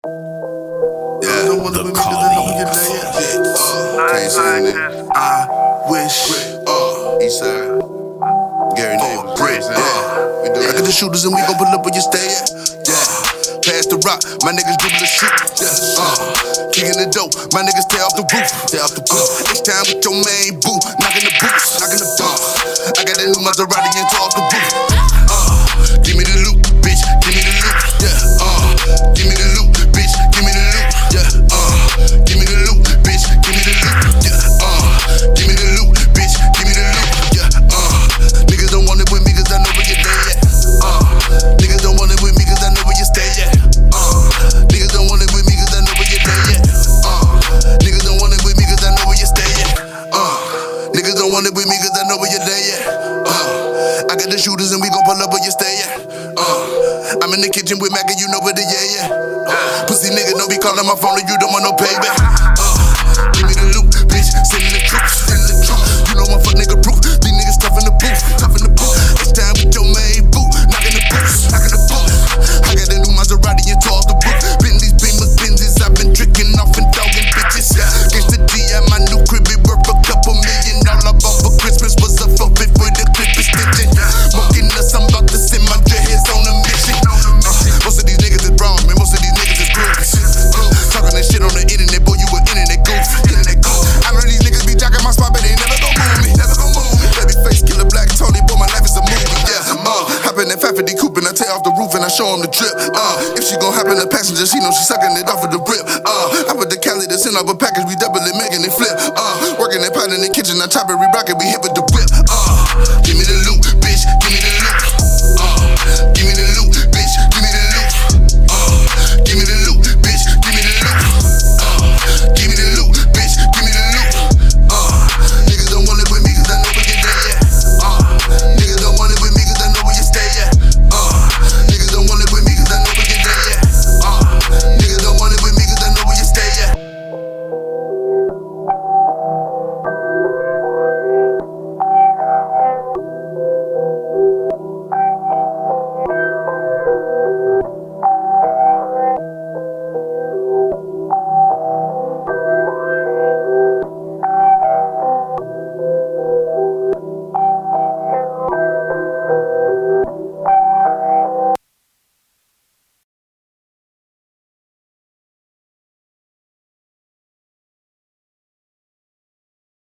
Yeah, the Carly. Can't say it. I wish. Eastside. Gary Neighbors. I got the shooters and we gon' pull up where you stay at. Yeah. Pass the rock, my niggas dribble the shit. Yeah. Kicking the dope, my niggas stay off the roof. It's time with your main boo, knocking the boots, knocking the door. I got that new Maserati and off the roof. Give me the loot, bitch. Give me the loot. Yeah. Give me the loot, bitch. Give me the loot. Yeah. Give me the loot, bitch. Give me the loot. Yeah. Give me the loot, bitch. Give me the loot. Yeah. Niggas don't want it with me 'cause I know where you're at. Niggas don't want it with me 'cause I know where you stay at. Niggas don't want it with me 'cause I know where you stay at. Niggas don't want it with me 'cause I know where you stay at. Niggas don't want it with me 'cause I know where you stay at. I got the shooters and we gon' pull up where you stay at. I'm in the kitchen with Mac and you know where the yeah. Pussy nigga don't be calling my phone and you don't want no payback. Give me the loot, bitch. Send me the troops, send the troops. You know I'm fuck nigga proof. These niggas tough in the booth, tough in the booth. It's time with your main boo, knocking the boots, knocking the boots. I got a new Maserati and toss the roof. Bentleys, Beamers, Benzes. I've been tricking off and dogging bitches. Gangsta D at my new crib, it worth a couple million. All I bought for Christmas was a foot with the clip extension. Smoking us, I'm about to send my dreadheads on a mission. Most of these niggas is wrong, man. Most of these niggas is groupies. Talking that shit on the internet, boy, you an internet goof. I know these niggas be jacking my spot, but they never gon' move me. Baby face, killer black Tony, boy, my life is a movie. Yeah, hop in that 550 coupe and I tear off the roof and I show him the drip. If she gon' hop in the passenger, she know she sucking it off of the rip. I put the Cali to send off a package, we double it, making it flip. Working that pot in the kitchen, I chop it, we rock it, we hit with the whip. Give me the